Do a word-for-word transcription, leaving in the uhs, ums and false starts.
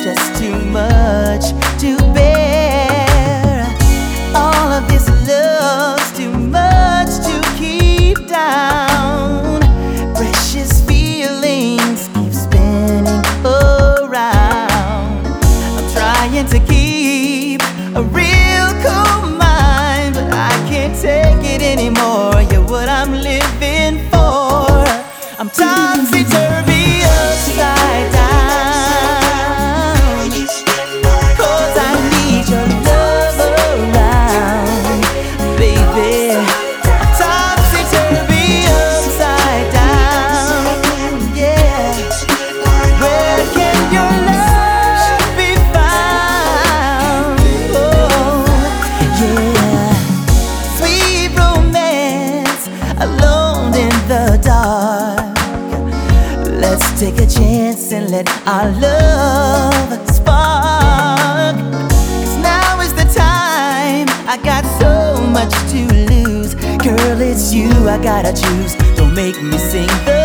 just too much to bear. All of this love's too much to keep down. Precious feelings keep spinning around. I'm trying to keep a real cool mind, but I can't take it anymore. You're what I'm living for. I'm topsy-turvy, upside down, 'cause I need your love around, baby. I'm topsy-turvy, upside down, yeah. Where can your love be found? Oh, yeah. Sweet romance, alone in the dark. Let's take a chance and let our love spark. 'Cause now is the time, I got so much to lose. Girl, it's you I gotta choose. Don't make me sing the